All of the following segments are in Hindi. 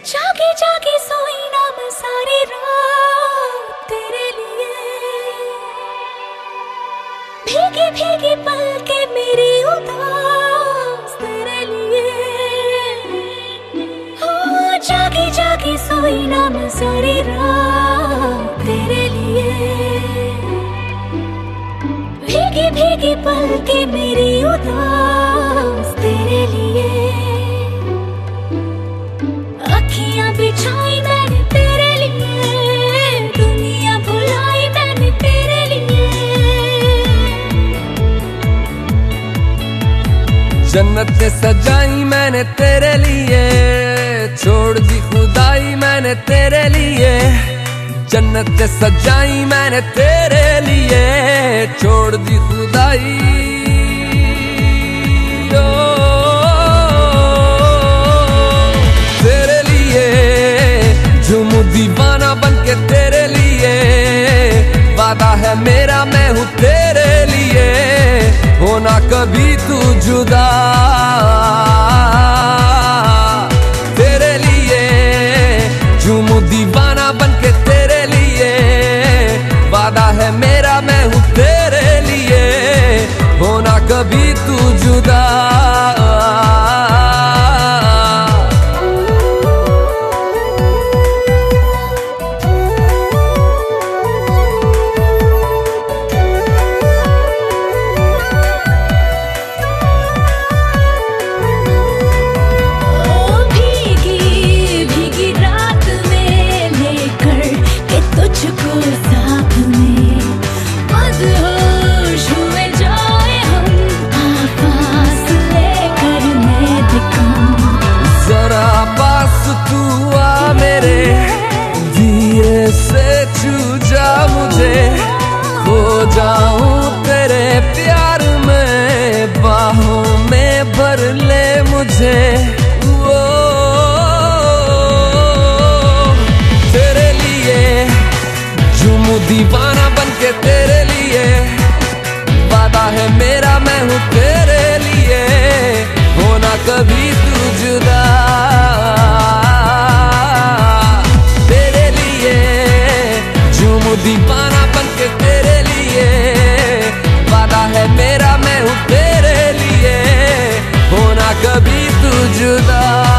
जागे जागे सोई ना मैं सारी रात तेरे लिए, भीगी भीगी पलके मेरी उदास तेरे लिए। हो जागे जागे सोई ना मैं सारी रात तेरे लिए, भीगी भीगी पलके मेरी उदास तेरे लिए। अखियां बिछाई मैंने तेरे लिए, दुनिया भुलाई मैंने तेरे लिए। जन्नत सजाई मैंने तेरे लिए, छोड़ दी खुदाई मैंने तेरे लिए। जन्नत सजाई मैंने तेरे लिए, छोड़ दी खुदाई। दीवाना बनके तेरे लिए, वादा है मेरा मैं हूँ तेरे लिए, होना कभी तू जुदा। तेरे लिए झूमू दीवाना बनके तेरे लिए, वादा है मेरा मैं हूँ तेरे लिए, होना कभी तू जुदा। खो जाऊं तेरे प्यार में, बाहों में भर ले मुझे। वो तेरे लिए झूमू दीवाना बनके तेरे लिए, वादा है मेरा मैं हूँ तेरे लिए, होना कभी तू जुदा। तेरे लिए झूमू दीवाना बनके तेरे लिए, वादा है मेरा मैं हूँ तेरे लिए, होना कभी तू जुदा।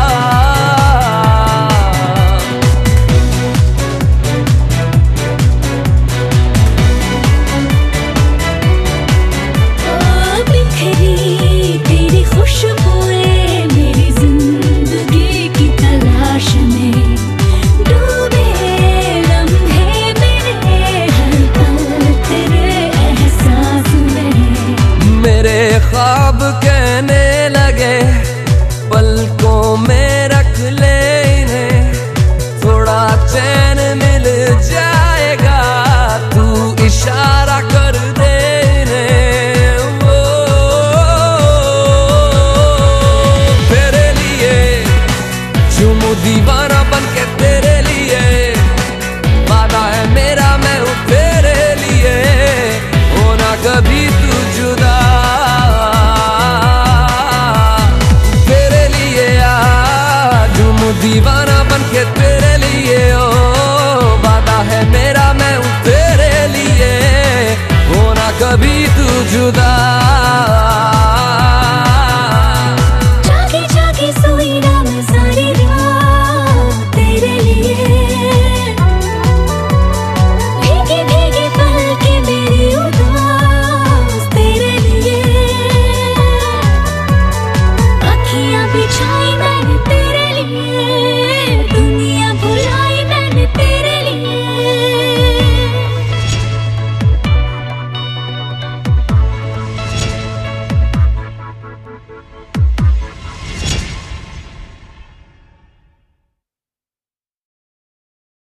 ख्वाब कहने लगे पलकों में रख ले इन्हें, थोड़ा चैन मिल जाएगा तू इशारा कर दे इन्हें। वो तेरे लिए झूमू दीवाना बनके तेरे लिए, वादा है मेरा मैं हूँ तेरे लिए, होना कभी तू जुदा। दीवाना बनके तेरे लिए, ओ वादा है मेरा मैं हूँ तेरे लिए, होना कभी तू जुदा।